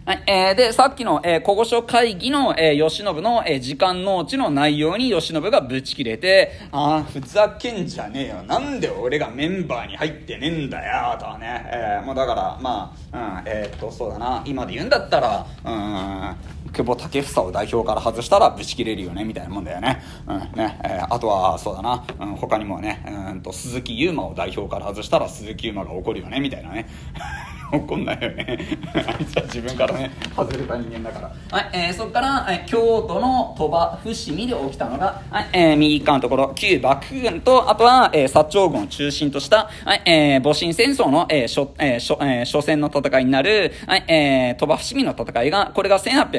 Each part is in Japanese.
はい、で、さっきの、古御所会議の、慶喜の、時間農地の内容に慶喜がぶち切れて、ふざけんじゃねえよ。なんで俺がメンバーに入ってねえんだよ、とはね。もうだから、まあ、そうだな、今で言うんだったら、久保建英を代表から外したらぶち切れるよね、みたいなもんだよね。あとは、そうだな、他にもね、鈴木優馬を代表から外したら鈴木優馬が怒るよね、みたいなね。怒んないよね。あいつは自分からね、外れた人間だから。はい、そこから、京都の鳥羽伏見で起きたのが、右側のところ、旧幕府軍と、あとは、薩長軍を中心とした、戊辰戦争の、初戦の戦いになる、鳥羽伏見の戦いが、これが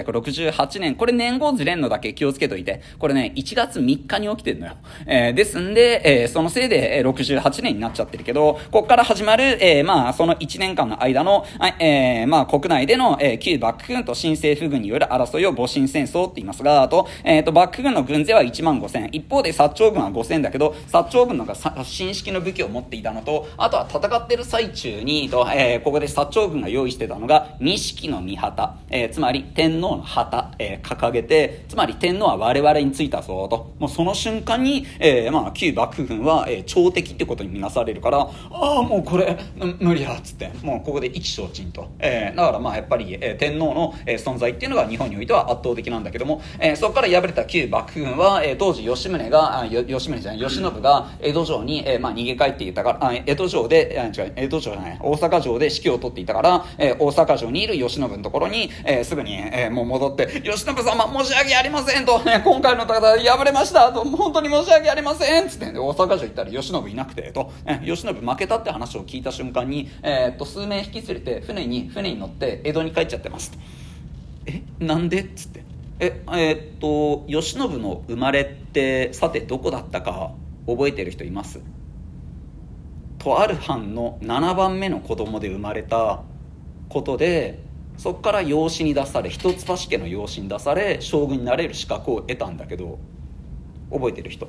1868年、これ年号ずれんのだけ気をつけといて、これね、1月3日に起きてるのよ。ですんで、そのせいで、68年になっちゃってるけど、ここから始まる、まあ、その1年間の間の、まあ、国内での、旧幕府軍と新政府軍による争いを戊辰戦争って言いますが、あと、幕府軍の軍勢は15,000。一方で薩長軍は5,000だけど、薩長軍のが新式の武器を持っていたのと、あとは戦ってる最中に、ここで薩長軍が用意してたのが、錦の御旗、つまり天皇の旗、掲げて、つまり天皇は我々についたぞ、と。もうその瞬間に、まあ、旧幕府軍は、朝敵ってことに見なされるから、もうこれ、無理だ、つって、もうここで意気消沈と。だからまあやっぱり、天皇の、存在っていうのが日本においては圧倒的なんだけども、そこから敗れた旧幕府軍は、当時慶喜が慶喜が江戸城に、まあ逃げ帰っていたから、江戸城で、江戸城じゃない、大阪城で指揮を取っていたから、大阪城にいる慶喜のところに、すぐに、もう戻って、慶喜様申し訳ありませんと、今回の戦い敗れましたと、本当に申し訳ありませんつって、大阪城行ったら慶喜いなくて、と、慶喜負けたって話を聞いた瞬間に、数名引き連れて船に乗って江戸に帰っちゃってますと。なんでっつって。慶喜の生まれってさてどこだったか覚えてる人います？とある藩の7番目の子供で生まれたことで、そこから養子に出され、一橋家の養子に出され、将軍になれる資格を得たんだけど、覚えてる人？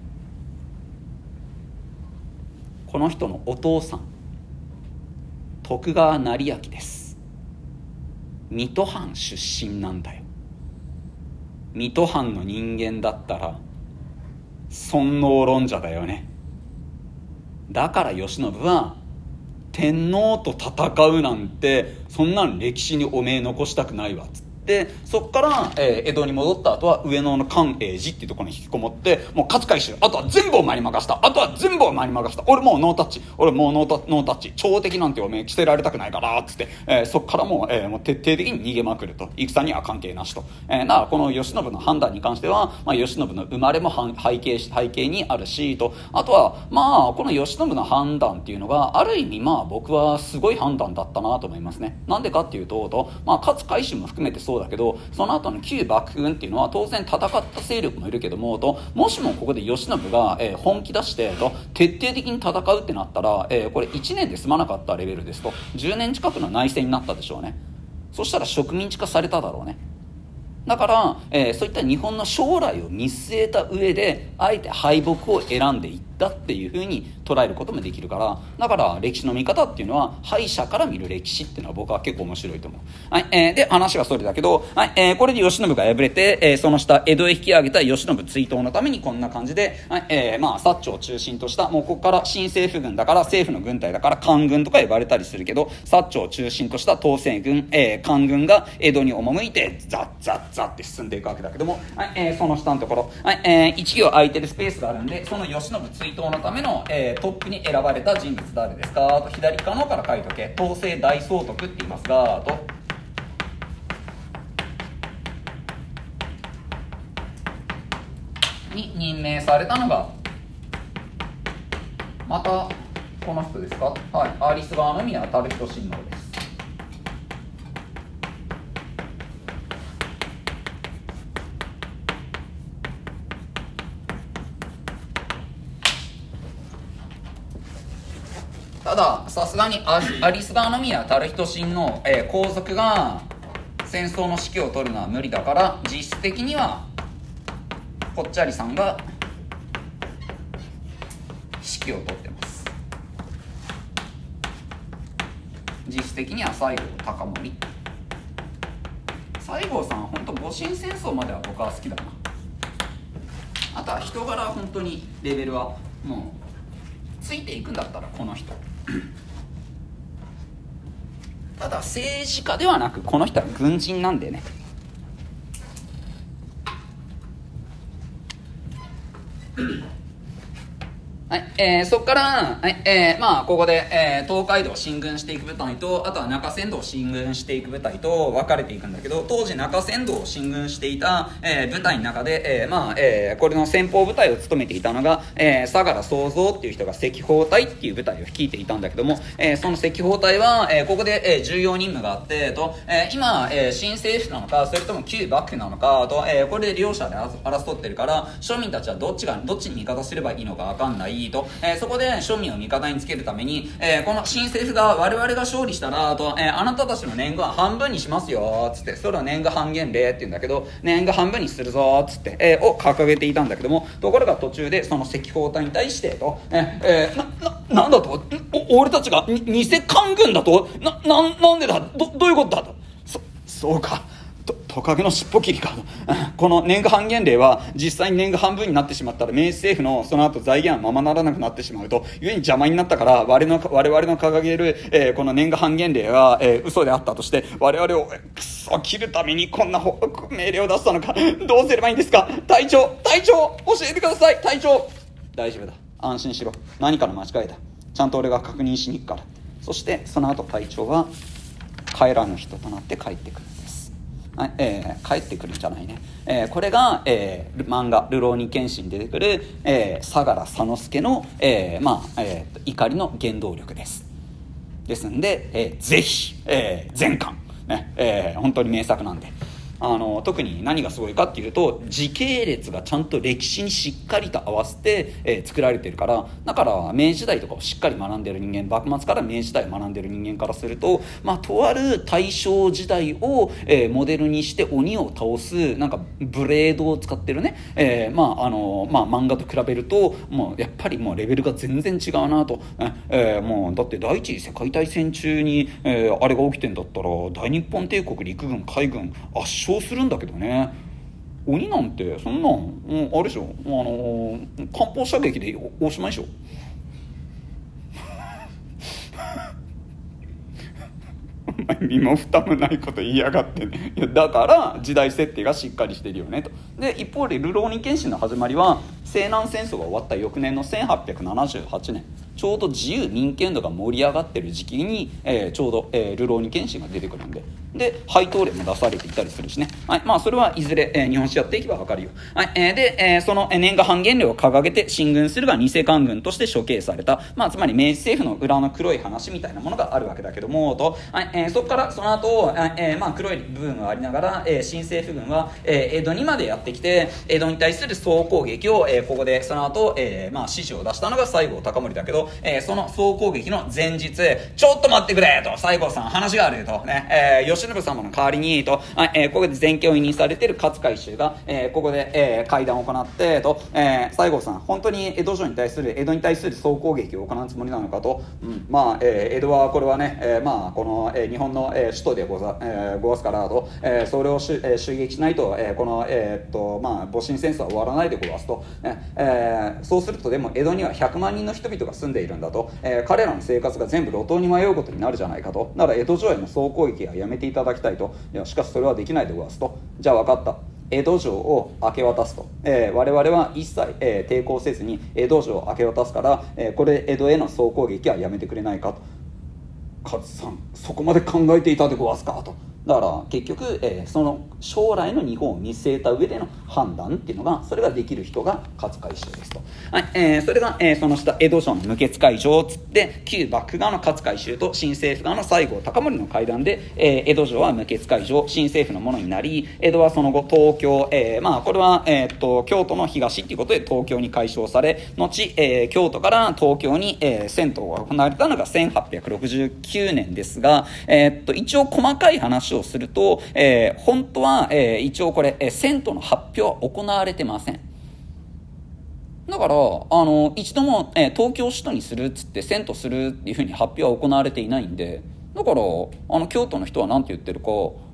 この人のお父さん、徳川斉昭です。水戸藩出身なんだよ。水戸藩の人間だったら尊王論者だよね。だから慶喜は天皇と戦うなんて、そんなん歴史におめえ残したくないわっつって、そっから、江戸に戻った後は上野の寛永寺っていうところに引きこもって、もう勝海舟、あとは全部お前に任した、俺もうノータッチ、ノータッチ、朝敵なんておめえ着せられたくないからっつって、そっからもう、もう徹底的に逃げまくると。戦には関係なしと。だからこの慶喜の判断に関しては、まあ、慶喜の生まれも背景にあるしと、あとはまあこの慶喜の判断っていうのがある意味、まあ僕はすごい判断だったなと思いますね。なんでかっていうと、まあ勝海舟も含めてそうだけど、その後の旧幕府軍っていうのは当然戦った勢力もいるけども、もしもここで慶喜が、本気出して徹底的に戦うってなったら、これ1年で済まなかったレベルですと、10年近くの内戦になったでしょうね。そしたら植民地化されただろうね。だから、そういった日本の将来を見据えた上であえて敗北を選んでいったっていう風に捉えることもできるから、だから歴史の見方っていうのは敗者から見る歴史っていうのは僕は結構面白いと思う。はい、で話がそれだけど、はい、これで慶喜が敗れて、その下江戸へ引き上げた慶喜追悼のためにこんな感じで、はい、まあ薩長を中心としたもうここから新政府軍だから政府の軍隊だから官軍とか呼ばれたりするけど、薩長を中心とした統制軍、官軍が江戸に赴いてザって進んでいくわけだけども、はい、その下のところ、はい、1行空いてるスペースがあるんで、その慶喜追悼のための、トップに選ばれた人物誰ですかと、左側のから書いとけ。統制大総督って言いますがと、に任命されたのがまたこの人ですか。はい、有栖川宮垂人親王です。たださすがに有栖川宮垂人親王、皇族が戦争の指揮を取るのは無理だから、実質的にはぽっちゃりさんが指揮を取ってます。実質的には西郷隆盛西郷さん本当戊辰戦争までは僕は好きだな。あとは人柄は本当にレベルはもうついていくんだったらこの人ただ政治家ではなくこの人は軍人なんでね。はい、そこから、はいまあ、ここで、東海道を進軍していく部隊とあとは中山道を進軍していく部隊と分かれていくんだけど、当時中山道を進軍していた、部隊の中で、これの先鋒部隊を務めていたのが、相良宗三っていう人が赤報隊っていう部隊を率いていたんだけども、その赤報隊は、ここで、重要任務があって今、新政府なのかそれとも旧幕府なのかこれで両者で争ってるから庶民たちはどっちに味方すればいいのか分かんないそこで庶民を味方につけるために、この新政府が我々が勝利したらあなたたちの年貢は半分にしますよつってそれは年貢半減令って言うんだけど年貢半分にするぞつって、を掲げていたんだけども、ところが途中でその赤報隊に対してなんだと俺たちが偽官軍だとなんでだどういうことだとそうかトカゲの尻尾切りかこの年貢半減令は実際に年貢半分になってしまったら明治政府のその後財源はままならなくなってしまうと故に邪魔になったから我々の掲げる、この年貢半減令は、嘘であったとして我々をクソ切るためにこんな命令を出したのかどうすればいいんですか隊長教えてください隊長。大丈夫だ安心しろ何かの間違いだちゃんと俺が確認しに行くから。そしてその後隊長は帰らぬ人となって帰ってくるんです。帰ってくるんじゃないね、これが、漫画「流浪に剣心」に出てくる、相良佐之助の、怒りの原動力ですんで、ぜひ、全巻、本当に名作なんで特に何がすごいかっていうと時系列がちゃんと歴史にしっかりと合わせて、作られてるからだから明治時代とかをしっかり学んでる人間幕末から明治時代を学んでる人間からすると、とある大正時代を、モデルにして鬼を倒すなんかブレードを使ってるね、漫画と比べるともうやっぱりもうレベルが全然違うなと、もうだって第一次世界大戦中に、あれが起きてんだったら大日本帝国陸軍海軍圧勝するんだけどね。鬼なんてそんなんあれでしょ艦砲射撃でおしまいでしょ身も蓋もないこと言いやがってね。いやだから時代設定がしっかりしてるよねと。で一方で「流浪に剣心」の始まりは西南戦争が終わった翌年の1878年ちょうど自由民権度が盛り上がってる時期に、ちょうど、流浪に剣心が出てくるんで配当例も出されていたりするしね、それはいずれ、日本史やっていけば分かるよ、その年貢半減令を掲げて進軍するが偽官軍として処刑された、つまり明治政府の裏の黒い話みたいなものがあるわけだけどもそこからその後、黒い部分がありながら、新政府軍は、江戸にまでやってきて江戸に対する総攻撃を、ここでその後、指示を出したのが西郷隆盛だけどその総攻撃の前日ちょっと待ってくれと西郷さん話があるとね、慶喜様の代わりにと、ここで全権を委任されている勝海舟が、ここで、会談を行ってと、西郷さん本当に江戸に対する総攻撃を行うつもりなのかと、江戸はこれはね、この、日本の、首都でござすからと、それを襲撃しないと、この、戊辰戦争は終わらないでござすと、そうするとでも江戸には100万人の人々が住んでいるんだと、彼らの生活が全部路頭に迷うことになるじゃないかと。なら江戸城への総攻撃はやめていただきたいと。いやしかしそれはできないでござすと。じゃあ分かった、江戸城を明け渡すと、我々は一切、抵抗せずに江戸城を明け渡すから、これ江戸への総攻撃はやめてくれないかと。勝さんそこまで考えていたでごわすかと。だから結局、その将来の日本を見据えた上での判断っていうのがそれができる人が勝海舟ですと、それが、その下江戸城の無血開城つって旧幕府側の勝海舟と新政府側の西郷隆盛の会談で、江戸城は無血開城新政府のものになり江戸はその後東京、これは、京都の東っていうことで東京に改称され後、京都から東京に、銭湯が行われたのが1869年ですが、一応細かい話をすると、本当は、一応これ、銭湯の発表は行われてません。だから一度も、東京を首都にするっつって銭湯するっていうふうに発表は行われていないんで、だから京都の人は何て言ってるか、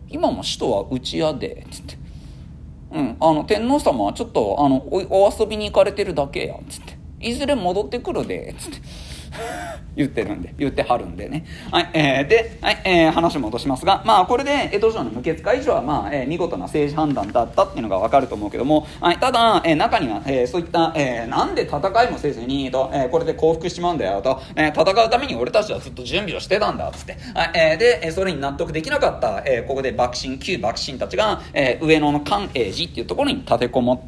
今も首都は内屋でつって、天皇様はちょっとお遊びに行かれてるだけやつって、いずれ戻ってくるでつって言ってはるんでね。はい、で、はい、話戻しますが、これで江戸城の無血解除は、見事な政治判断だったっていうのがわかると思うけども、はい、ただ、中には、そういった、なんで戦いもせずにと、これで降伏しまうんだよと、戦うために俺たちはずっと準備をしてたんだっつって、はい、で、それに納得できなかった、ここで旧幕臣たちが、上野の寛永寺っていうところに立てこもって、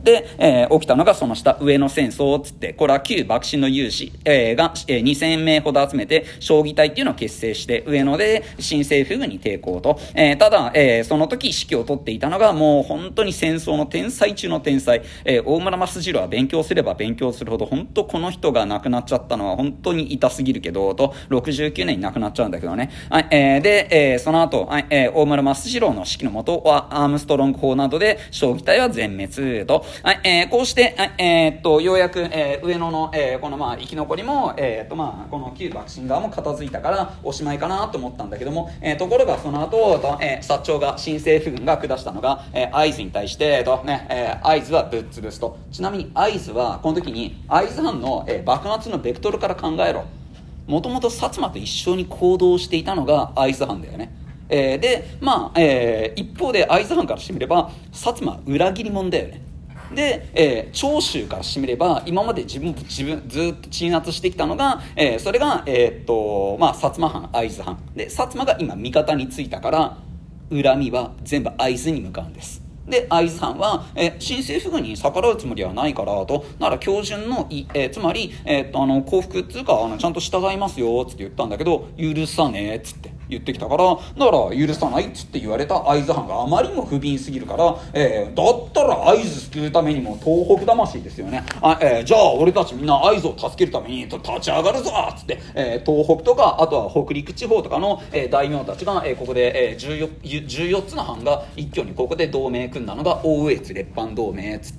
起きたのがその下上野戦争っつって、これは旧幕臣の有志、が、2000名ほど集めて将棋隊っていうのを結成して上野で新政府軍に抵抗と、ただ、その時指揮を取っていたのがもう本当に戦争の天才中の天才、大村益次郎は勉強すれば勉強するほど本当この人が亡くなっちゃったのは本当に痛すぎるけどと、69年に亡くなっちゃうんだけどね。はい、で、その後、はい、大村益次郎の指揮のもとはアームストロング砲などで将棋隊は全滅と、はい、こうして、ようやく、上野の、この生き残りも、この旧幕臣側も片付いたからおしまいかなと思ったんだけども、ところがその後、薩長が新政府軍が下したのが、会津に対して会津はぶっ潰すと。ちなみに会津はこの時に会津藩の、幕末のベクトルから考えろ。もともと薩摩と一緒に行動していたのが会津藩だよね。で一方で会津藩からしてみれば薩摩裏切り者だよね。で、長州からしてみれば今まで自分ずっと鎮圧してきたのが、それが、薩摩藩会津藩で、薩摩が今味方についたから恨みは全部会津に向かうんです。で会津藩は、新政府軍に逆らうつもりはないからと、なら標準の、つまり、降伏っつうかちゃんと従いますよつって言ったんだけど、許さねえっつって言ってきたから、だから許さないっつって言われた会津藩があまりにも不憫すぎるから、だったら会津救うためにも東北魂ですよね。じゃあ俺たちみんな会津を助けるために立ち上がるぞっつって、東北とかあとは北陸地方とかの、大名たちが、ここで、14つの藩が一挙にここで同盟組んだのが大上越列藩同盟っつって、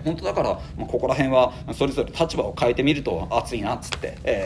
本当だから、ここら辺はそれぞれ立場を変えてみると熱いなっつって、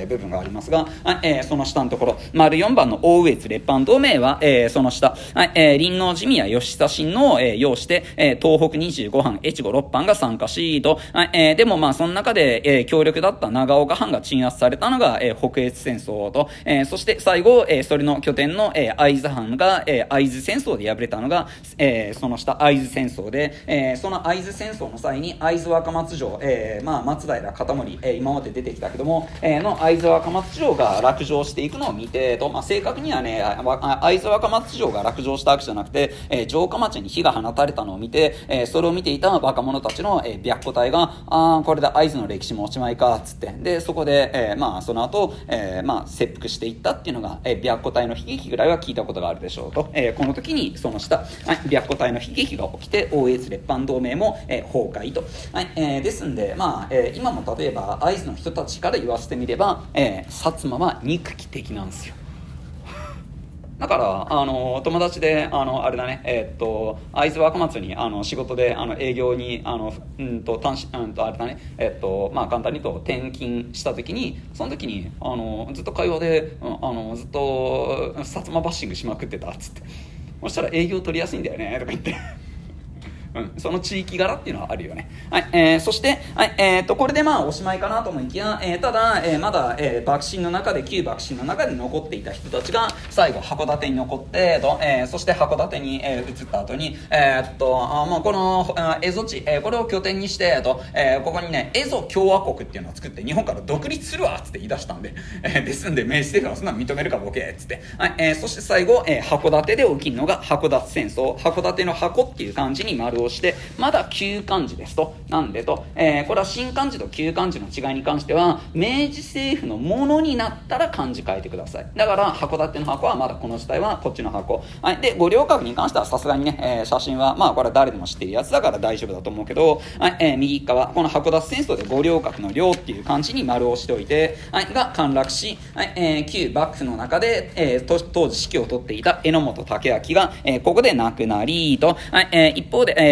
部分がありますが、その下のところ丸4番の大上越列藩同盟は、その下、林王寺宮義久親の、要して、東北25藩越後6藩が参加しと、でもその中で、強力だった長岡藩が鎮圧されたのが、北越戦争と、そして最後、それの拠点の、会津藩が、会津戦争で敗れたのが、その下会津戦争で、その会津戦争の際に会津若松城、松平片盛、今まで出てきたけども、の会津若松城が落城していくのを見てと、正確にはね会津若松城が落城したわけじゃなくて、城下町に火が放たれたのを見て、それを見ていた若者たちの、白虎隊がこれで会津の歴史もおしまいかっつって、でそこで、その後、切腹していったっていうのが、白虎隊の悲劇ぐらいは聞いたことがあるでしょうと、この時にその下、白虎隊の悲劇が起きて大越列藩同盟も、崩壊と、ですんで、今も例えば会津の人たちから言わせてみれば、薩摩は憎き敵なんですよ。だから友達であれだね、会津若松に仕事で営業にあれだね、簡単に言うと転勤した時に、その時にずっと会話でずっと薩摩バッシングしまくってたっつって、そしたら営業取りやすいんだよねとか言ってその地域柄っていうのはあるよね。そして、これでおしまいかなと思いきや、ただ、まだ、幕臣の中で旧幕臣の中で残っていた人たちが最後函館に残ってそして函館に、移った後にこの蝦夷地、これを拠点にしてここにね蝦夷共和国っていうのを作って日本から独立するわっつって言い出したんで、ですんで明治政府はそんなの認めるかボケっつって、そして最後、函館で起きるのが函館戦争。函館の函っていう漢字に丸をしてまだ旧漢字ですと。なんでと、これは新漢字と旧漢字の違いに関しては明治政府のものになったら漢字変えてください。だから函館の箱はまだこの時代はこっちの箱、で五稜郭に関してはさすがにね、写真はこれは誰でも知ってるやつだから大丈夫だと思うけど、右側この函館戦争で五稜郭の稜っていう漢字に丸を押しておいて、が陥落し、旧幕府の中で、当時指揮を取っていた榎本武明が、ここで亡くなりと、一方で、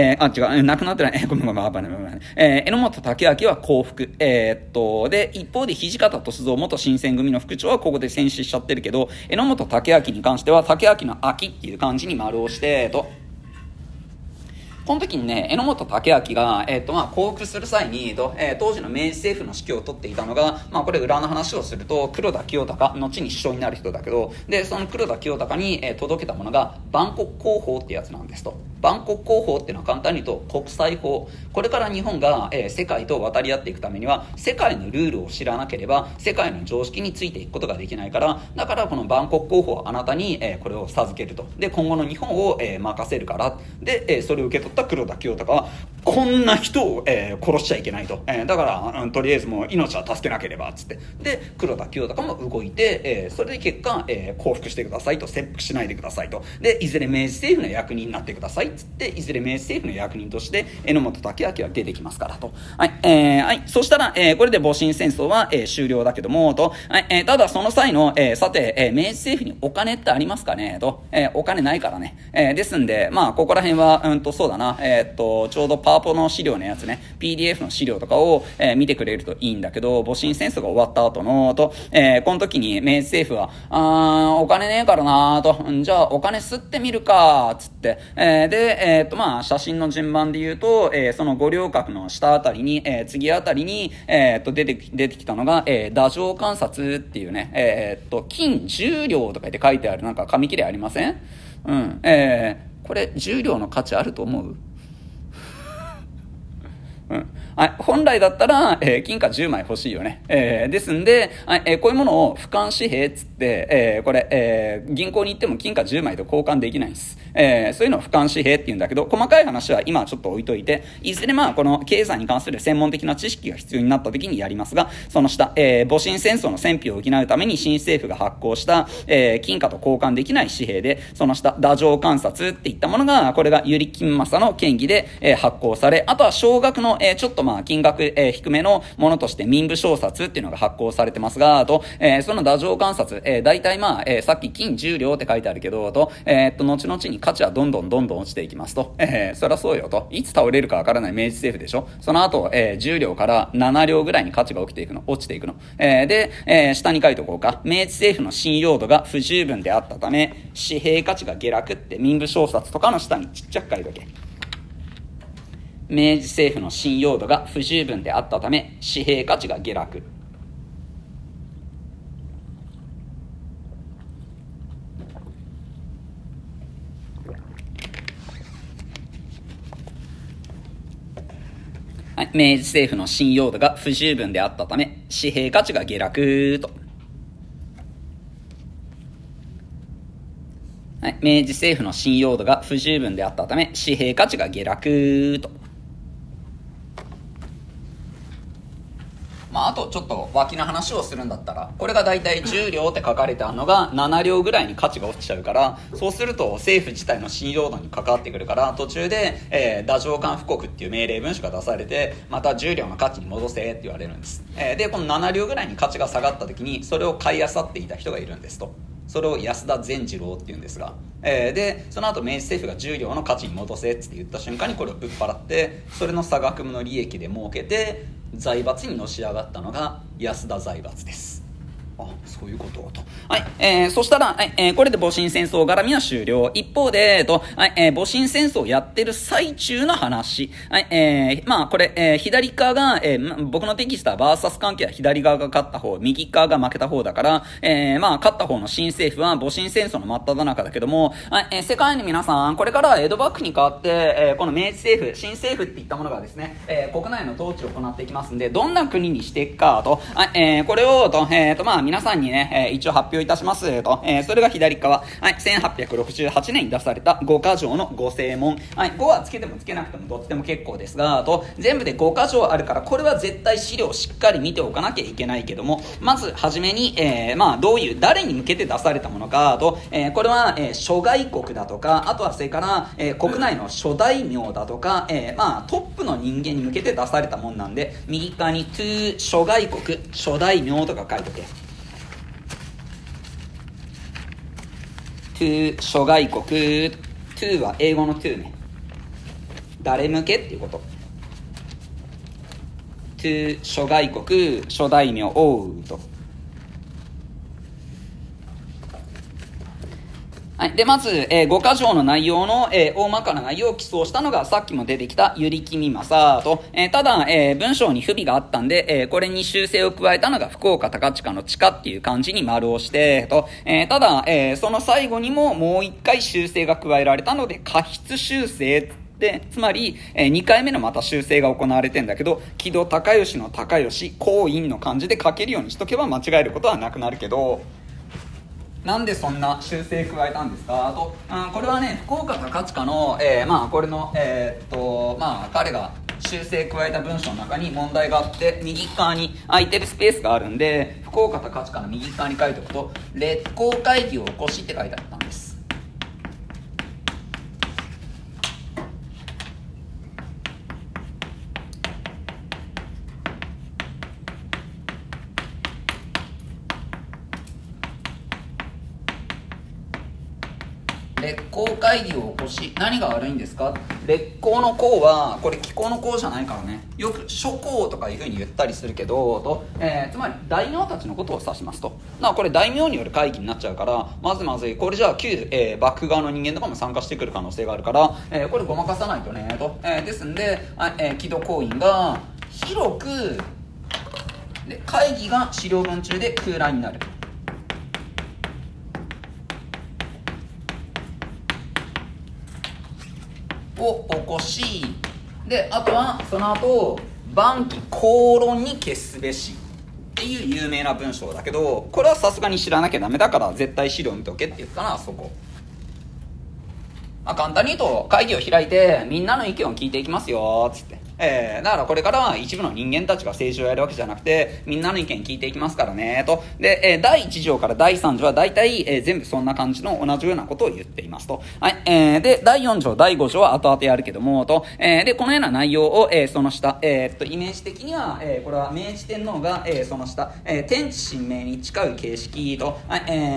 違う、亡くなってない、ごめん、榎本武明は降伏。で、一方で土方歳三元新選組の副長はここで戦死しちゃってるけど、榎本武明に関しては、武明の明っていう漢字に丸をして、この時にね、榎本武明が、降伏する際に、当時の明治政府の指揮を取っていたのが、これ裏の話をすると、黒田清隆、後に首相になる人だけど、で、その黒田清隆に、届けたものが、万国公法ってやつなんですと。万国公法っていうのは簡単に言うと、国際法。これから日本が、世界と渡り合っていくためには、世界のルールを知らなければ、世界の常識についていくことができないから、だからこの万国公法はあなたに、これを授けると。で、今後の日本を、任せるから。で、それを受け取った黒田清隆はこんな人を、殺しちゃいけないと、だから、とりあえずもう命は助けなければっつって、で黒田清隆も動いて、それで結果、降伏してくださいと、切腹しないでくださいと、でいずれ明治政府の役人になってくださいっつって、いずれ明治政府の役人として榎本武明は出てきますからと。はい、はい、そしたら、これで戊辰戦争は、終了だけどもと、はい、ただその際の、さて、明治政府にお金ってありますかねと、お金ないからね、ですんで、ここら辺はそうだな、ちょうどパワポの資料のやつね、 PDF の資料とかを、見てくれるといいんだけど、戊辰戦争が終わった後のこの時に明治政府はお金ねえからなと、じゃあお金吸ってみるかつって、で写真の順番で言うと、その五稜郭の下あたりに、次あたりに、出てきたのが、太政観察っていうね、金10両とかで書いてあるなんか紙切れありません？うん、これ10両の価値あると思う？うん、本来だったら、金貨10枚欲しいよね。ですんで、こういうものを俯瞰紙幣っつって、これ、銀行に行っても金貨10枚と交換できないんです。そういうのを俯瞰紙幣って言うんだけど、細かい話は今はちょっと置いといて、いずれこの経済に関する専門的な知識が必要になった時にやりますが、その下、戊辰戦争の戦費を補うために新政府が発行した、金貨と交換できない紙幣で、その下、太政観察っていったものが、これが百合金正の権威で、発行され、あとは少額の、ちょっと金額、低めのものとして民部証札っていうのが発行されてますが、その太政観察、大体さっき金10両って書いてあるけど、後々に価値はどんどん落ちていきますと。そりゃそうよと。いつ倒れるかわからない明治政府でしょ。その後、10両から7両ぐらいに価値が落ちていくの。で、下に書いておこうか。明治政府の信用度が不十分であったため、紙幣価値が下落って民部証札とかの下にちっちゃく書いとけ。明治政府の信用度が不十分であったため紙幣価値が下落。はい、明治政府の信用度が不十分であったため紙幣価値が下落と。はい、明治政府の信用度が不十分であったため紙幣価値が下落と。あとちょっと脇の話をするんだったら、これがだいたい10両って書かれてあるのが7両ぐらいに価値が落ちちゃうから、そうすると政府自体の信用度に関わってくるから、途中で、太政官布告っていう命令文書が出されて、また10両の価値に戻せって言われるんです。でこの7両ぐらいに価値が下がった時にそれを買い漁っていた人がいるんですと。それを安田善次郎って言うんですが、でその後明治政府が10両の価値に戻せって言った瞬間にこれを売っ払って、それの差額の利益で儲けて財閥にのし上がったのが安田財閥です。そういうことと。はい、そしたら、これで戊辰戦争絡みは終了。一方で、戊辰戦争をやってる最中の話。はい、これ、左側が、僕のテキストはバーサス関係は左側が勝った方、右側が負けた方だから、勝った方の新政府は戊辰戦争の真っ只中だけども、世界の皆さん、これから江戸幕府に代わって、この明治政府、新政府っていったものがですね、国内の統治を行っていきますんで、どんな国にしていくかと、これを皆さんにね、一応発表いたしますと、それが左側、1868年に出された5か条の5正門、5はつけてもつけなくてもどっちでも結構ですが、全部で5か条あるから、これは絶対資料をしっかり見ておかなきゃいけないけども、まずはじめに、どういう誰に向けて出されたものかと、これは、諸外国だとか、あとはそれから、国内の諸大名だとか、トップの人間に向けて出されたもんなんで、右側に to 諸外国諸大名とか書いとけ。to 諸外国 to は英語の to ね。 誰向けっていうこと。to 諸外国諸大名王と。はい、でまず、5箇条の内容の、大まかな内容を起草したのがさっきも出てきた頼木正と、ただ、文章に不備があったんで、これに修正を加えたのが福岡高親の地下っていう漢字に丸をしてと、ただ、その最後にももう一回修正が加えられたので過失修正で、つまり、2回目のまた修正が行われてんだけど、木戸孝允の孝允、光陰の漢字で書けるようにしとけば間違えることはなくなるけど、なんでそんな修正加えたんですかと、これはね、福岡高親の、これの、彼が修正加えた文章の中に問題があって、右側に空いてるスペースがあるんで、福岡高親の右側に書いておくと、烈公会議を起こしって書いてあったんです。烈公会議を起こし、何が悪いんですか。烈公の公はこれ気候の公じゃないからね、よく諸公とかいう風に言ったりするけどと、つまり大名たちのことを指しますと。だからこれ大名による会議になっちゃうから、まずいこれじゃあ旧、幕府側の人間とかも参加してくる可能性があるから、これごまかさないとねと、ですんで、木戸光院が広くで会議が資料文中で空欄になるを起こし、であとはその後晩期公論に決すべしっていう有名な文章だけど、これはさすがに知らなきゃダメだから絶対資料見とけって言ったのはそこ。簡単に言うと会議を開いてみんなの意見を聞いていきますよっつって、だからこれからは一部の人間たちが政治をやるわけじゃなくてみんなの意見聞いていきますからねと。で、第1条から第3条は大体、全部そんな感じの同じようなことを言っていますと。はい、で第4条第5条は後々やるけどもと、でこのような内容を、その下、イメージ的には、これは明治天皇が、その下、天地神明に誓う形式と、はい、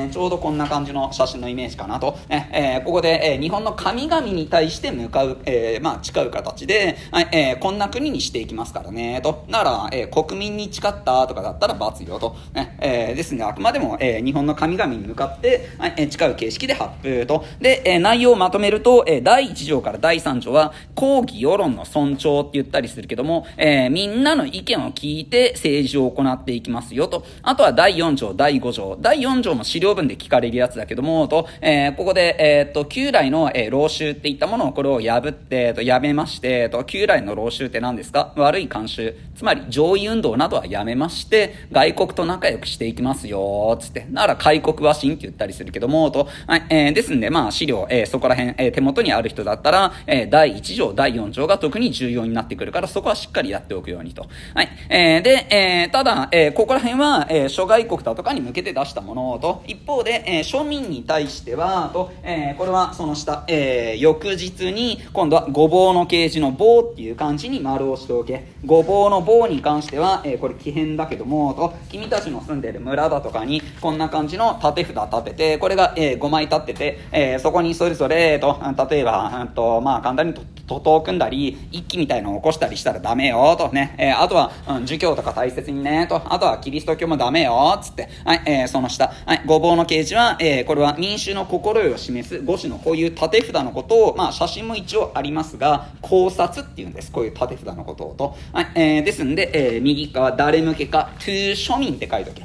ちょうどこんな感じの写真のイメージかなと、ここで、日本の神々に対して向かう、誓う形で、はい、こんな国にしていきますからねと。だから、国民に誓ったとかだったら罰よと、ですね、あくまでも、日本の神々に向かって、はい、誓う形式で発布と。で、内容をまとめると、第1条から第3条は公義世論の尊重って言ったりするけども、みんなの意見を聞いて政治を行っていきますよと。あとは第4条第5条、第4条も資料文で聞かれるやつだけどもと、ここで、旧来の、老衆っていったものをこれを破ってやめましてと。旧来の老衆って何ですか。悪い慣習、つまり上位運動などはやめまして外国と仲良くしていきますよつって。だから開国和親って言ったりするけどもと、はい、ですんで資料、そこら辺、手元にある人だったら、第1条第4条が特に重要になってくるからそこはしっかりやっておくようにと。はい、で、ただ、ここら辺は、諸外国だとかに向けて出したものと、一方で、庶民に対してはと、これはその下、翌日に今度はごぼうの啓示の棒っていう漢字に丸をしておけ。ごぼうの棒に関しては、これ奇変だけどもと、君たちの住んでる村だとかにこんな感じの立て札立てて、これが、5枚立ってて、そこにそれぞれと、例えば簡単に徒党を組んだり一揆みたいのを起こしたりしたらダメよとね、あとは、儒教とか大切にねと、あとはキリスト教もダメよつって、はい、その下、はい、ごぼうの啓示は、これは民衆の心得を示す五種のこういう立て札のことを、写真も一応ありますが考察っていうんです。こういう立て札のことをと、はい、ですんで、右側誰向けか to 庶民って書いとけ。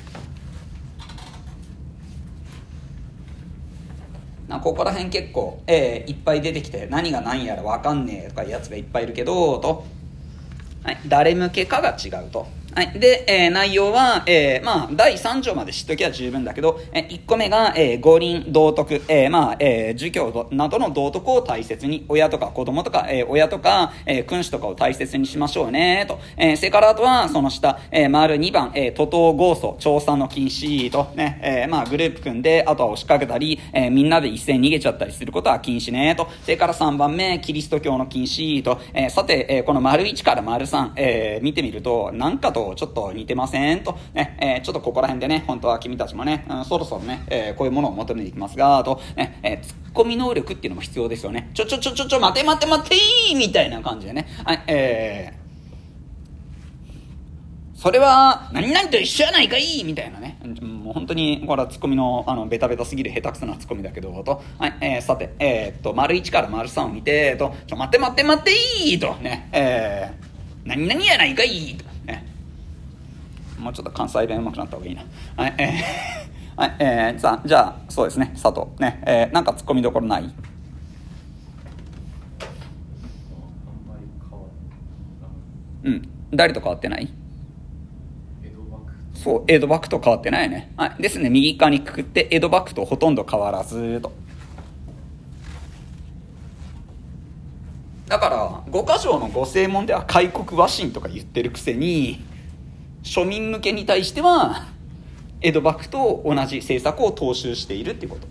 ここら辺結構、いっぱい出てきて何が何やら分かんねえとかいうやつがいっぱいいるけどと、はい、誰向けかが違うと。はい。で、内容は、第3条まで知っときは十分だけど、1個目が、五輪道徳、儒教などの道徳を大切に、親とか子供とか、親とか、君主とかを大切にしましょうね、と。それからあとは、その下、丸2番、徒党合奏、調査の禁止と、ね、グループ組んで、あとは押しかけたり、みんなで一斉に逃げちゃったりすることは禁止ね、と。それから3番目、キリスト教の禁止と。さて、この丸1から丸3、見てみると、なんかととちょっと似てませんと、ねちょっとここら辺でね本当は君たちもね、そろそろね、こういうものを求めていきますがと、ツッコミ能力っていうのも必要ですよね。待てみたいな感じでね、それは何々と一緒やないかいみたいなね、もう本当にこれはツッコミのベタベタすぎる下手くそなツッコミだけどと、さて丸1から丸3を見てと、待ていとね、何々やないかいとね、もうちょっと関西弁上手くなった方がいいな。じゃあそうですね、佐藤ね、なんかツッコミどころない？誰と変わってない？そう、江戸幕府と変わってないね。ですね、右側にくくって江戸幕府とほとんど変わらずと。だから五箇条の御誓文では開国和親とか言ってるくせに、庶民向けに対しては江戸幕府と同じ政策を踏襲しているっていうこと。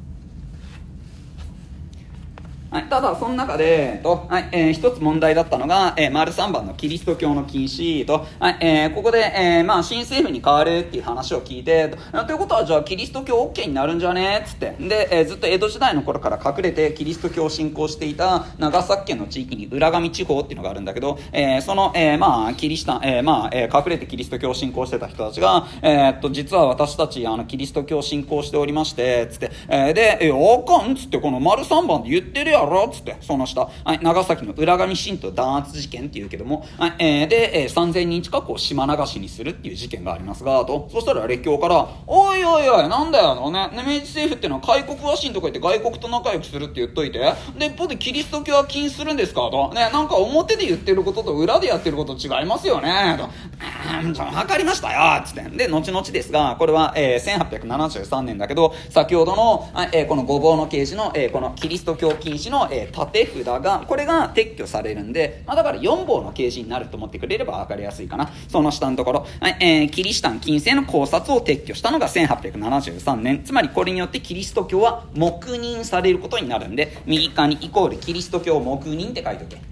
ただその中で一つ問題だったのが、丸3番のキリスト教の禁止と、ここで、新政府に変わるっていう話を聞いてということはじゃあキリスト教 OK になるんじゃねっつって、で、ずっと江戸時代の頃から隠れてキリスト教を信仰していた長崎県の地域に浦上地方っていうのがあるんだけど、その、キリシタン、隠れてキリスト教を信仰してた人たちが、実は私たちキリスト教を信仰しておりましてつって、で、あかんっつってこの丸3番で言ってるやろつって、その下、長崎の浦上信徒弾圧事件っていうけども、で、3000人近くを島流しにするっていう事件がありますがと、そしたら列強からおいなんだよね、明治政府ってのは開国和親とか言って外国と仲良くするって言っといて、で一方でキリスト教は禁止するんですかと、なんか表で言ってることと裏でやってること違いますよねと、分かりましたよつって、で後々ですが、これは、1873年だけど、先ほどの、このごぼうの掲示の、このキリスト教禁止の、縦札がこれが撤去されるんで、だから4号の掲示になると思ってくれれば分かりやすいかな。その下のところ、キリシタン禁制の考察を撤去したのが1873年、つまりこれによってキリスト教は黙認されることになるんで、右側にイコールキリスト教黙認って書いておけ。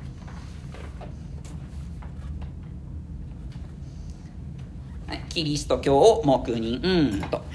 キリスト教を黙認と。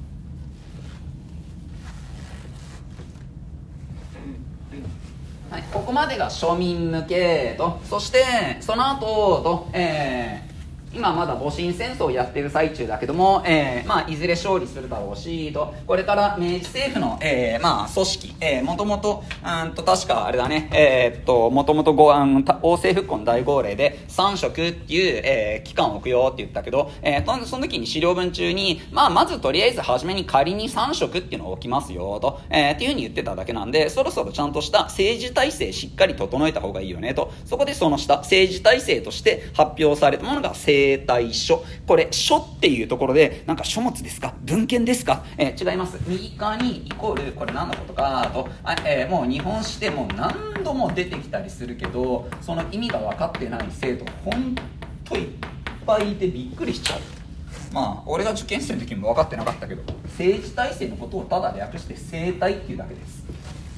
ここまでが庶民向けと、そしてその後と、今まだ戊辰戦争をやっている最中だけども、いずれ勝利するだろうしと、これから明治政府の、組織、もともと確かあれだね、もともと王政復興大号令で3職っていう、期間を置くよって言ったけど、その時に資料文中に、まずとりあえず初めに仮に3職っていうのを置きますよと、っていうふうに言ってただけなんで、そろそろちゃんとした政治体制しっかり整えた方がいいよねと。そこでその下、政治体制として発表されたものが生体書。これ書っていうところでなんか書物ですか文献ですか、違います。右側にイコールこれ何のことかと、もう日本史でも何度も出てきたりするけど、その意味が分かってない生徒ほんといっぱいいてびっくりしちゃう。俺が受験生の時も分かってなかったけど、政治体制のことをただ略して生体っていうだけです。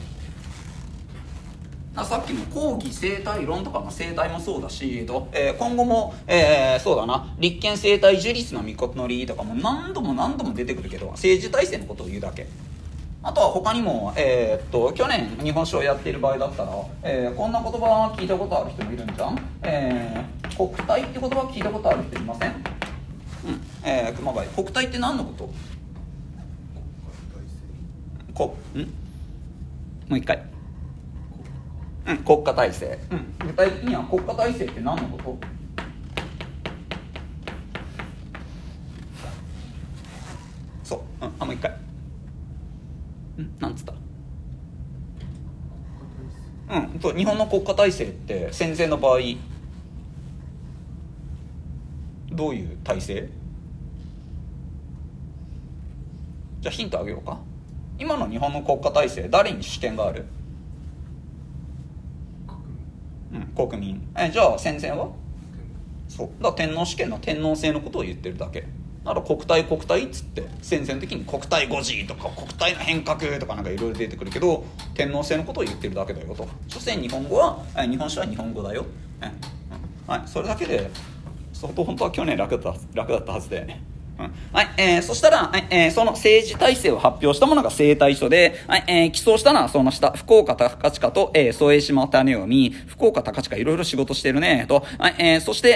さっきの公義生態論とかの生態もそうだしと、今後も、そうだな、立憲生態樹立の御事の理とかも何度も出てくるけど、政治体制のことを言うだけ。あとは他にも、去年日本史をやっている場合だったら、こんな言葉聞いたことある人もいるんじゃん。国体って言葉聞いたことある人いません？熊谷、国体って何のこと？もう一回。国家体制、具体的には国家体制って何のこと？そう、もう一回。なんつった？日本の国家体制って戦前の場合どういう体制？じゃあヒントあげようか。今の日本の国家体制、誰に主権がある？国民。じゃあ戦前は？そうだから天皇主権の天皇制のことを言ってるだけ。だから国体っつって戦前的に国体5次とか国体の変革とかなんかいろいろ出てくるけど、天皇制のことを言ってるだけだよと。所詮日本史は日本語だよ、それだけで相当本当は去年楽だったはずだよね。はい、そしたら、その政治体制を発表したものが政体書で、起草したのはその下、福岡隆親と、添島種臣、福岡隆親いろいろ仕事してるね、と、そして、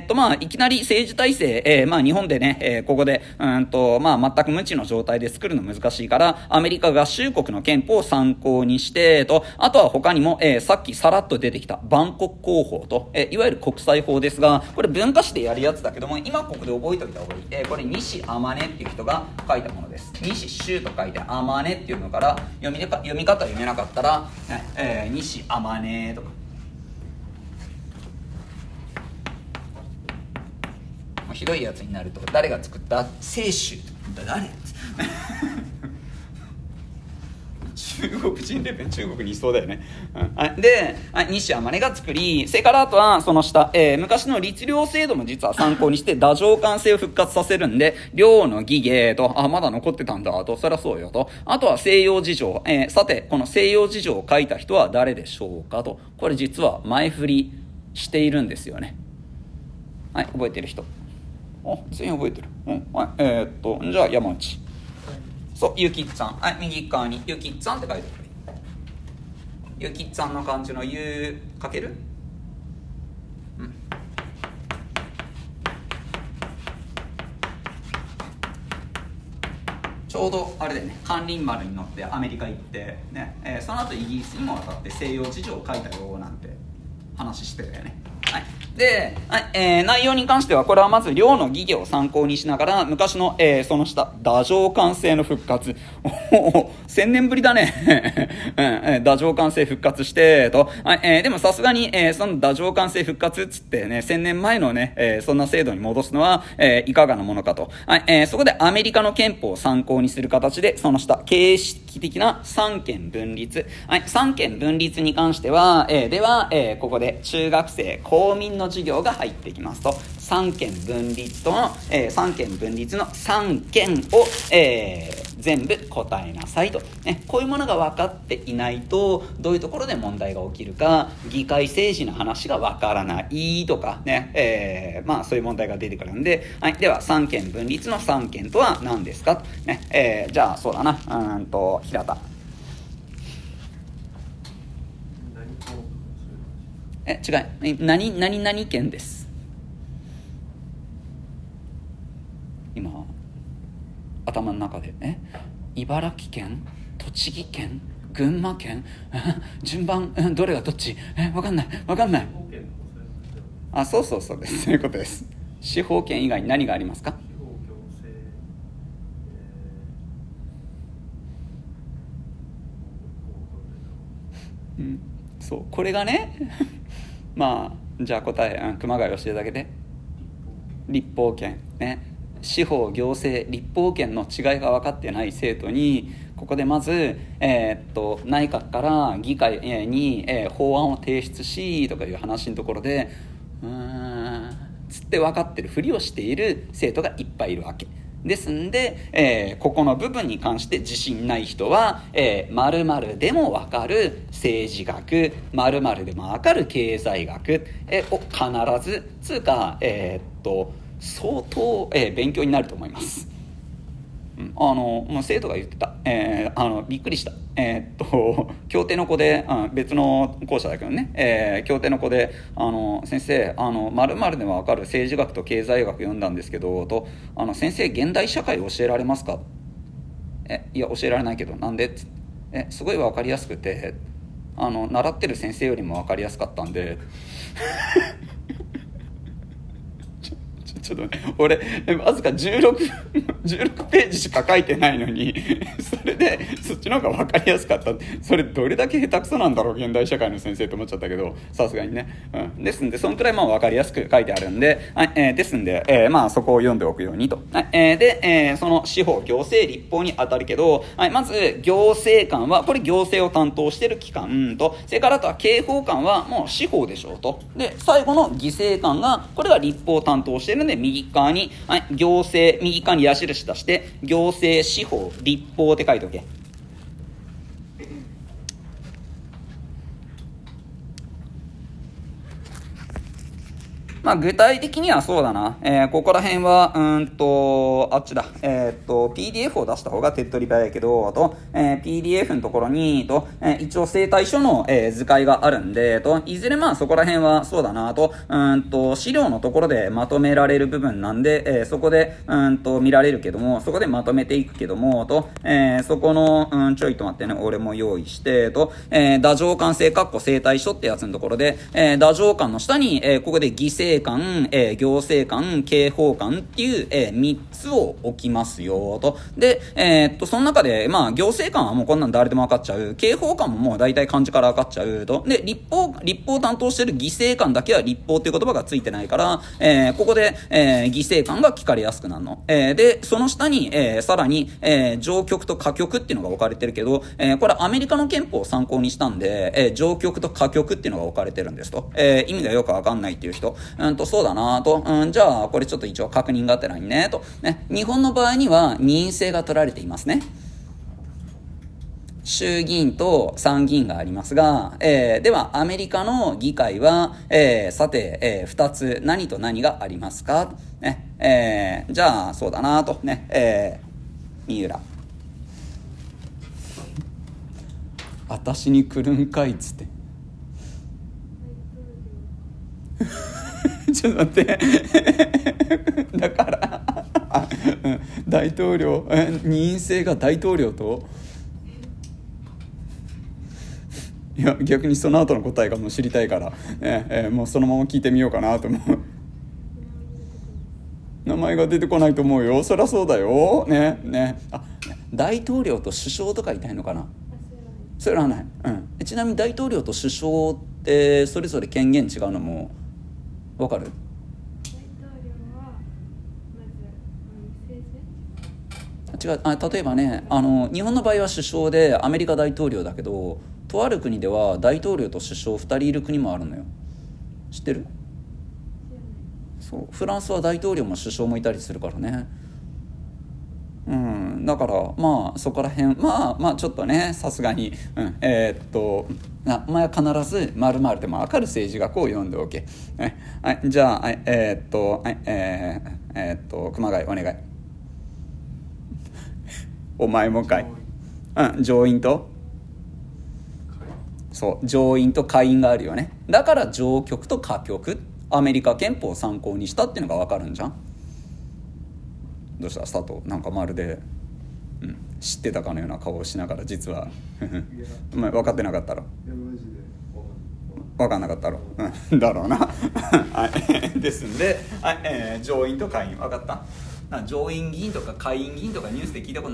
いきなり政治体制、日本でね、ここで、全く無知の状態で作るの難しいから、アメリカ合衆国の憲法を参考にして、と、あとは他にも、さっきさらっと出てきた、万国公法と、いわゆる国際法ですが、これ文化史でやるやつだけども、今ここで覚えておいた方がいい。これ西天音っていう人が書いたものです。西周と書いて天音っていうのから読み方読めなかったら、西天音とかもうひどいやつになると誰が作った清舟誰中国人レベル中国にいそうだよね、で西天音が作り、それからあとはその下、昔の律令制度も実は参考にして太政官制を復活させるんで、領の儀芸とまだ残ってたんだと、そりゃそうよと、あとは西洋事情、さてこの西洋事情を書いた人は誰でしょうかと、これ実は前振りしているんですよね。はい、覚えてる人、全員覚えてる、じゃあ山内、そうゆきっつぁん、はい、右側にゆきっつぁんって書いてくれ。ゆきっつぁんの漢字のゆかける、ちょうどあれだよね、関林丸に乗ってアメリカ行ってね、その後イギリスにも渡って西洋事情を書いたよなんて話してたよね。はい、で、内容に関してはこれはまず領の儀芸を参考にしながら昔の、その下太政官制の復活1000年ぶりだね太政官制復活してと、でもさすがに、その太政官制復活っつってね1000年前のね、そんな制度に戻すのは、いかがなものかと、そこでアメリカの憲法を参考にする形でその下形式的な三権分立、三権分立に関しては、では、ここで中学生公民の授業が入ってきますと、三権分立との、三権分立の三権を、全部答えなさいと、こういうものが分かっていないとどういうところで問題が起きるか、議会政治の話が分からないとかね、そういう問題が出てくるんで、では三権分立の三権とは何ですかと、じゃあそうだな、平田、違い、何々県です。今頭の中で茨城県、栃木県、群馬県順番、どれがどっち、分かんないそうです、そういうことです。司法権以外に何がありますか？そうこれがねじゃあ答え、熊谷教えてあげて。立法権ね、司法行政立法権の違いが分かってない生徒にここでまず、内閣から議会に、法案を提出しとかいう話のところでつって分かってるふりをしている生徒がいっぱいいるわけですんで、ここの部分に関して自信ない人は、〇〇でも分かる政治学、〇〇でも分かる経済学、を必ずつうか、相当、勉強になると思います。生徒が言ってた、びっくりした、協定の子で、別の校舎だけどね、協定の子で先生〇〇でも分かる政治学と経済学読んだんですけどと、先生現代社会教えられますか？いや教えられないけどなんで？すごい分かりやすくて習ってる先生よりも分かりやすかったんでちょっとね、俺わずか16ページしか書いてないのにそれでそっちの方が分かりやすかったって、それどれだけ下手くそなんだろう現代社会の先生と思っちゃったけど、さすがにね、ですんでそんくらい分かりやすく書いてあるんで、ですんで、そこを読んでおくようにと、で、その司法行政立法に当たるけど、まず行政官はこれ行政を担当している機関と、それからあとは刑法官はもう司法でしょうと、で最後の議政官がこれが立法を担当しているんで右側に、行政、右側に矢印出して行政、司法、立法って書いておけ。 まあ具体的にはそうだな。ここら辺は、あっちだ。PDF を出した方が手っ取り早いけど、PDF のところに、一応生態書の、図解があるんで、いずれまあそこら辺はそうだな、資料のところでまとめられる部分なんで、そこで、見られるけども、そこでまとめていくけども、そこの、ちょいと待ってね、俺も用意して、打上管制生態書ってやつのところで、打上管の下に、ここで犠牲官、行政官、刑法官っていう、3つを置きますよと。で、その中で、まあ、行政官はもうこんなん誰でも分かっちゃう。刑法官ももう大体漢字から分かっちゃうと。で、立法を担当してる犠牲官だけは立法っていう言葉がついてないから、ここで、犠牲官が聞かれやすくなるの。で、その下に、さらに、上局と下局っていうのが置かれてるけど、これアメリカの憲法を参考にしたんで、上局と下局っていうのが置かれてるんですと。意味がよくわかんないっていう人、そうだなと、じゃあこれちょっと一応確認がてらにねと、ね、日本の場合には二院制が取られていますね。衆議院と参議院がありますが、ではアメリカの議会は、さて、2つ何と何がありますか、ね、じゃあそうだなとね、三浦私に来るんかいっつってちょっと待ってだから大統領二院制が大統領と、いや逆にその後の答えがもう知りたいから、もうそのまま聞いてみようかなと思う。名前が出てこないと思うよ。そりゃそうだよね。あ、大統領と首相とかいたいのかな。それはない、ちなみに大統領と首相ってそれぞれ権限違うのも分かる？違う。例えばね、日本の場合は首相でアメリカ大統領だけど、とある国では大統領と首相2人いる国もあるのよ。知ってる？そう、フランスは大統領も首相もいたりするからね。だからまあそこら辺まあちょっとね、さすがにお前は必ず〇〇でも分かる政治学を読んでおけ。はい、じゃあ熊谷お願い。お前もかい。上院とそう上院と下院があるよね。だから上局と下局、アメリカ憲法を参考にしたっていうのが分かるんじゃん。どうした佐藤、なんかまるで、知ってたかのような顔をしながら実はお前分かってなかったろ。分かんなかったろ、だろうなはいですんで、上院と下院分かった。上院議員とか下院議員とかニュースで聞いたこと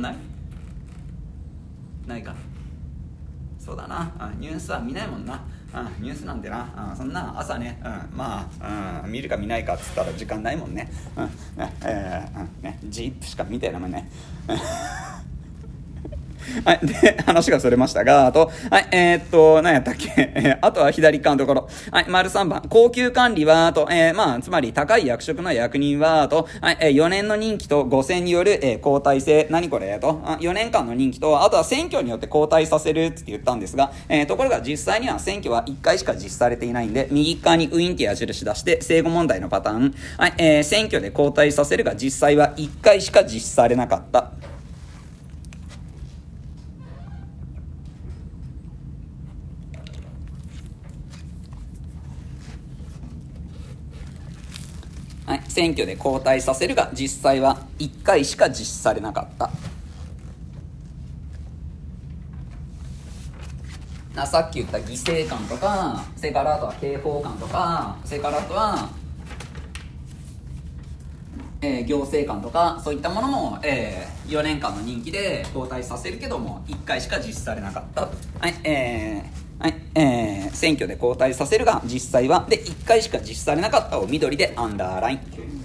ないか。そうだな、ニュースは見ないもんな。ニュースなんてな、そんな朝ね、見るか見ないかっつったら時間ないもんね。ジープしか見てないもんね。はい、で話がそれましたが、何やったっけ、あとは左側のところ、丸3番、高級管理はつまり高い役職の役人は4年の任期と5選による、交代制、何これ4年間の任期と、あとは選挙によって交代させるって言ったんですが、ところが実際には選挙は1回しか実施されていないんで、右側にウィンって矢印出して正誤問題のパターン、選挙で交代させるが実際は1回しか実施されなかった。選挙で交代させるが実際は1回しか実施されなかった。さっき言った犠牲官とか、それからあとは刑法官とか、それからあとは、行政官とか、そういったものも、4年間の任期で交代させるけども1回しか実施されなかった。選挙で交代させるが実際はで1回しか実施されなかったを緑でアンダーライン。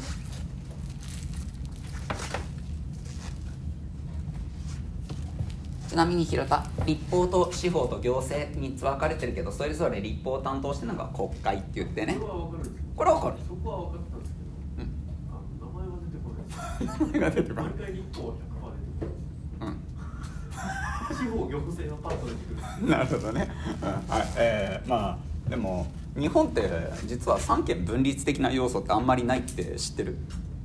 ちなみに広田、立法と司法と行政3つ分かれてるけど、それぞれ立法を担当してるのが国会って言ってね。これは分かる。そこは分かったんですけど、名前は出てこない。名前が出てこない。毎回立法は100%出てくる。司法行政はパッと出てくる。なるほどね。でも日本って実は三権分立的な要素ってあんまりないって知ってる？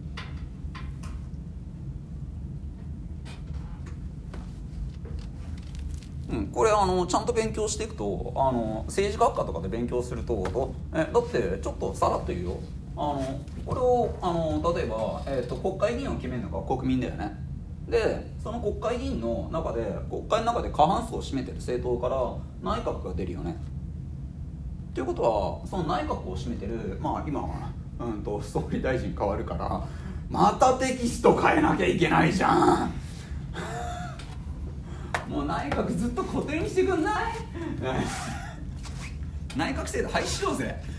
これちゃんと勉強していくと政治学科とかで勉強するとだってちょっとさらっと言うよ。これを例えば、国会議員を決めるのが国民だよね。でその国会議員の中で国会の中で過半数を占めてる政党から内閣が出るよね。ということはその内閣を占めてる今は総理大臣変わるからまたテキスト変えなきゃいけないじゃん。もう内閣ずっと固定にしてくんない？内閣制度廃止しようぜ。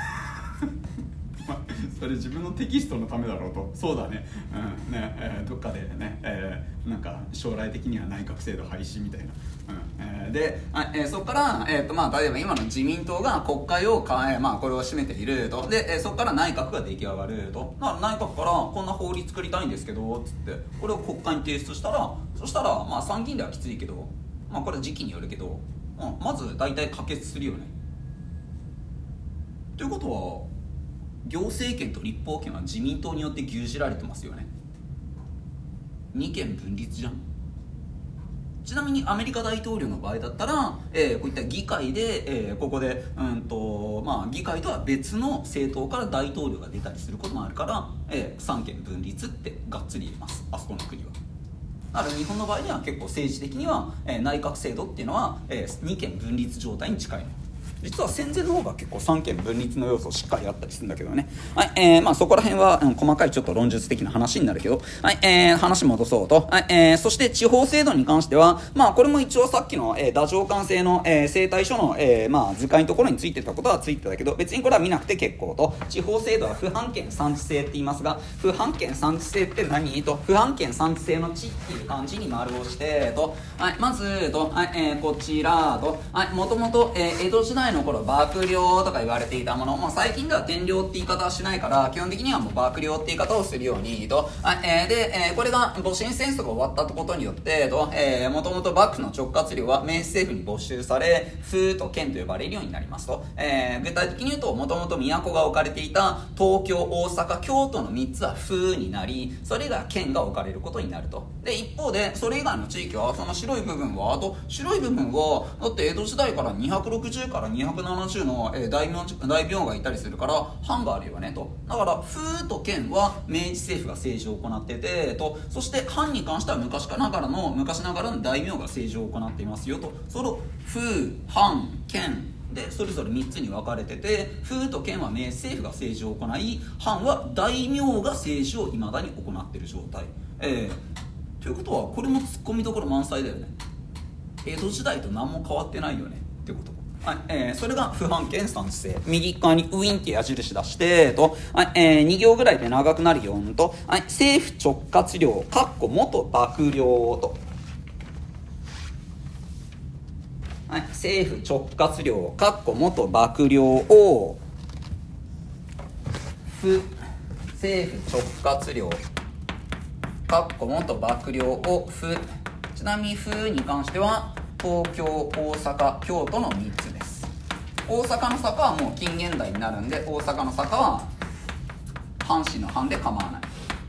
それ自分のテキストのためだろうと。そうだね、どっかでね、なんか将来的には内閣制度廃止みたいな、で、そこから、例えば今の自民党が国会をこれを占めていると。で、そこから内閣が出来上がると。だから内閣からこんな法律作りたいんですけどつってこれを国会に提出したら、そしたら参議院ではきついけど、これは時期によるけど、まず大体可決するよね。ということは行政権と立法権は自民党によって牛耳られてますよね。二権分立じゃん。ちなみにアメリカ大統領の場合だったら、こういった議会で、ここで、議会とは別の政党から大統領が出たりすることもあるから、三権分立ってがっつり言えます、あそこの国は。だから日本の場合には結構政治的には、内閣制度っていうのは、二権分立状態に近いの。実は戦前の方が結構三権分立の要素しっかりあったりするんだけどね。はい、そこら辺は、細かいちょっと論述的な話になるけど、はい、話戻そうと。はい、そして地方制度に関しては、これも一応さっきの、太政官制の、征対書の、図解のところについてたことはついてたけど、別にこれは見なくて結構と。地方制度は不反権産地制って言いますが、不反権産地制って何と。不反権産地制の地っていう漢字に丸をしてと。はい、まずと、はい、こちらと。はい、もともと、江戸時代の頃幕僚とか言われていたもの、最近では天領って言い方はしないから基本的にはもう幕僚って言い方をするようにと、で、これが戊辰戦争が終わったことによってと、もともと幕府の直轄領は明治政府に没収され府と県と呼ばれるようになりますと、具体的に言うともともと都が置かれていた東京、大阪、京都の3つは府になり、それが県が置かれることになると。で一方でそれ以外の地域はその白い部分はだって江戸時代から260から270の大名がいたりするから藩があるよねと。だから府と県は明治政府が政治を行っててと、そして藩に関しては昔ながらの大名が政治を行っていますよと。その府、藩、県でそれぞれ3つに分かれてて、府と県は明治政府が政治を行い、藩は大名が政治を未だに行っている状態。ということはこれもツッコミどころ満載だよね。江戸時代と何も変わってないよねってこと。はい、それが不反権産地制。右側にウィンって矢印出してと、はい、2行ぐらいで長くなるよと、はい、政府直轄領元幕僚と、はい、政府直轄領元幕僚を政府直轄領元幕僚を府。ちなみに府に関しては東京、大阪、京都の3つです。大阪の坂はもう近現代になるんで、大阪の坂は阪神の藩で構わない。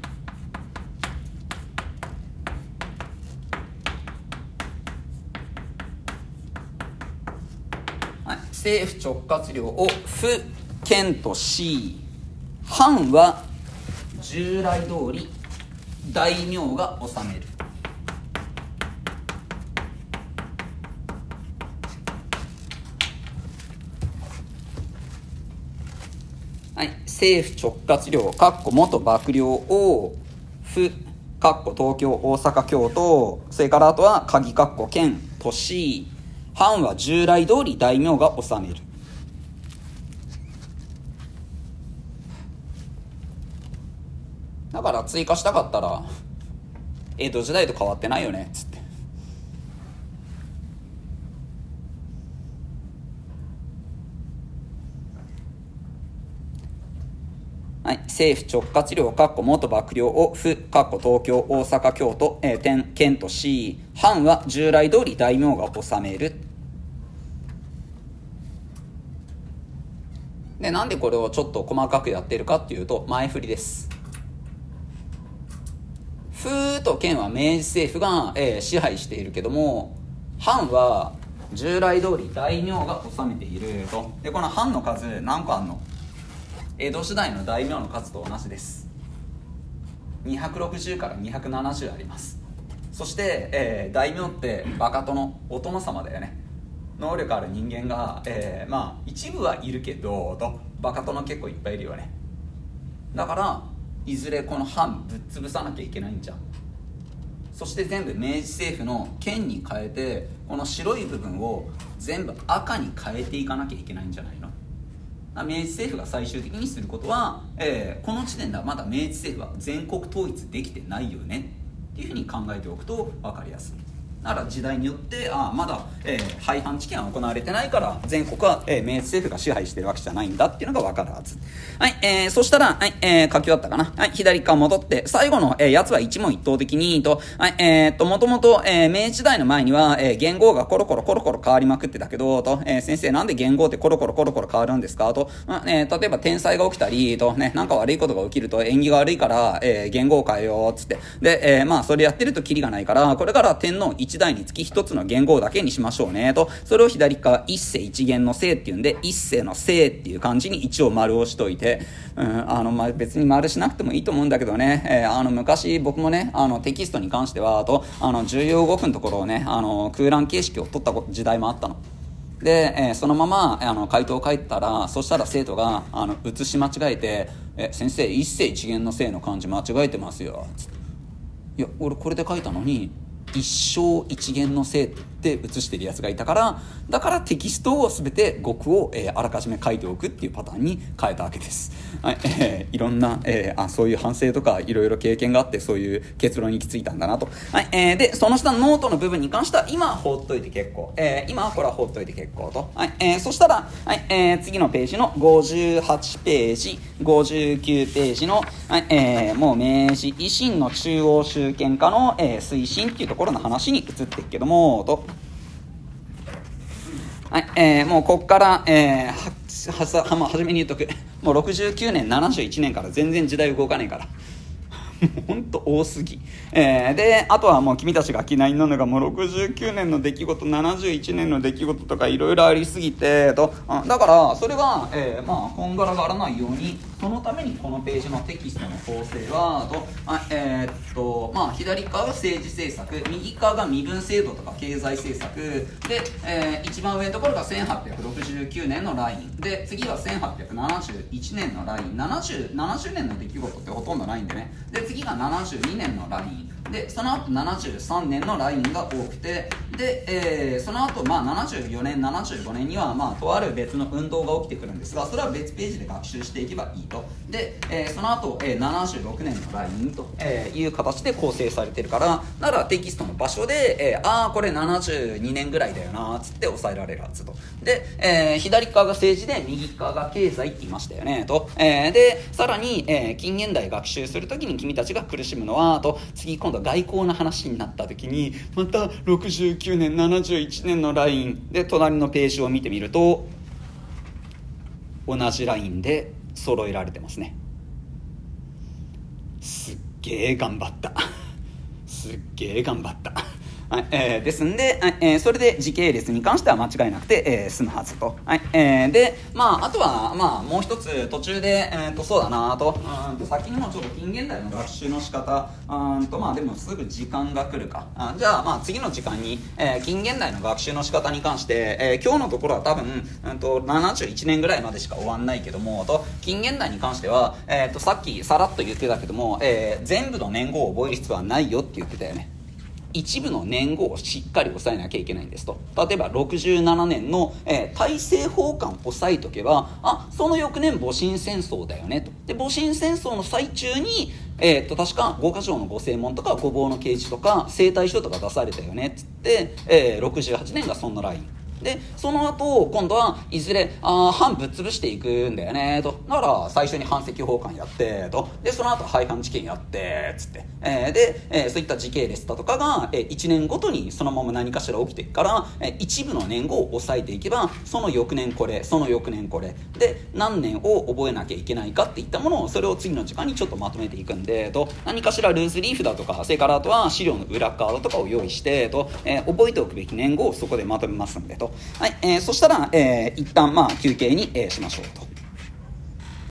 はい、政府直轄領を府、県とし、藩は従来通り大名が治める。はい、政府直轄領元幕僚を府東京、大阪、京都、それからあとは鍵県都市、藩は従来通り大名が治める。だから追加したかったら江戸時代と変わってないよねっつって。はい、政府直轄領元幕僚を府東京、大阪、京都、県とし、藩は従来通り大名が治める。 で、なんでこれをちょっと細かくやってるかっていうと、前振りです。府と県は明治政府が、支配しているけども、藩は従来通り大名が治めていると。で、この藩の数何個あんの？江戸時代の大名の数と同じです。260から270あります。そして、大名ってバカ殿、お殿様だよね。能力ある人間が、まあ一部はいるけどと、バカ殿結構いっぱいいるよね。だからいずれこの藩ぶっ潰さなきゃいけないんじゃん。そして全部明治政府の県に変えて、この白い部分を全部赤に変えていかなきゃいけないんじゃないの。明治政府が最終的にすることは、この時点ではまだ明治政府は全国統一できてないよねっていうふうに考えておくと分かりやすい。だから時代によってまだ、廃藩置県は行われてないから全国は、明治政府が支配してるわけじゃないんだっていうのが分かるはず。はい、そしたら、はい、書き終わったかな。はい、左側戻って最後の、やつは一問一答的にと、はい、もともと、明治時代の前には、元号がコロコロ変わりまくってたけどと、先生なんで元号ってコロコロ変わるんですかと、例えば天災が起きたりとね、なんか悪いことが起きると縁起が悪いから、元号を変えようっつって、で、まあそれやってるとキリがないから、これから天皇一代につき一つの元号だけにしましょうねと、それを左側一世一元の世っていうんで、一世の世っていう漢字に一応丸をしといて、まあ、別に丸しなくてもいいと思うんだけどね、昔僕もね、テキストに関しては重要語句のところをね、空欄形式を取った時代もあったので、そのまま回答を書いたら、そしたら生徒が写し間違えて先生一世一元の世の漢字間違えてますよつって、いや俺これで書いたのに一生一元の生って写してるやつがいたから、だからテキストを全て語句を、あらかじめ書いておくっていうパターンに変えたわけです。はい、いろんな、そういう反省とかいろいろ経験があってそういう結論に行き着いたんだなと。はい、でその下のノートの部分に関しては今は放っといて結構、今はこれは放っといて結構と。はい、そしたら、はい、次のページの58ページ59ページの、はい、もう明治維新の中央集権化の、推進っていうところの話に移っていくけどもと、はい、もうこっから、初めに言っとく、もう69年71年から全然時代動かねえからほんと多すぎ、であとはもう君たちが嫌いなのがもう69年の出来事71年の出来事とかいろいろありすぎてと、だからそれは、まあこんがらがらないように、そのためにこのページのテキストの構成はまあ左側が政治政策、右側が身分制度とか経済政策で、一番上のところが1869年のラインで、次は1871年のライン、70年の出来事ってほとんどないんでね、で次が72年のラインで、その後73年のラインが多くて、で、その後、まあ、74年75年には、まあ、とある別の運動が起きてくるんですが、それは別ページで学習していけばいいと。で、その後、76年のラインという形で構成されてるから、だからテキストの場所で、これ72年ぐらいだよなつって抑えられるはずと。で、左側が政治で右側が経済って言いましたよねと。でさらに、近現代学習するときに君たちが苦しむのはと、次今度外交の話になったときにまた69年71年のラインで隣のページを見てみると同じラインで揃えられてますね。すっげー頑張ったすっげー頑張ったはい、ですんで、それで時系列に関しては間違いなくて、済むはずと。はい、で、まあ、あとは、まあ、もう一つ途中で、そうだなと、先にもちょっと近現代の学習の仕方、まあ、でもすぐ時間が来るか。じゃあ、まあ、次の時間に、近現代の学習の仕方に関して、今日のところは多分、71年ぐらいまでしか終わんないけども、近現代に関しては、さっきさらっと言ってたけども、全部の年号を覚える必要はないよって言ってたよね。一部の年号をしっかり押さえなきゃいけないんですと。例えば67年の、大政奉還を押さえとけば、その翌年戊辰戦争だよねと。で戊辰戦争の最中に、確か五箇条の御正門とか御坊の啓示とか征隊書とか出されたよねっつって、68年がそんなラインでその後今度はいずれ藩ぶっ潰していくんだよねと。だから最初に藩石奉還やってと、でその後廃藩置県やってつって、で、そういった時系列だとかが、1年ごとにそのまま何かしら起きていくから、一部の年号を抑えていけばその翌年これその翌年これで何年を覚えなきゃいけないかっていったものを、それを次の時間にちょっとまとめていくんでと、何かしらルーズリーフだとか、それからあとは資料の裏側とかを用意してと、覚えておくべき年号をそこでまとめますんでと。はい、そしたら、一旦休憩に、しましょうと。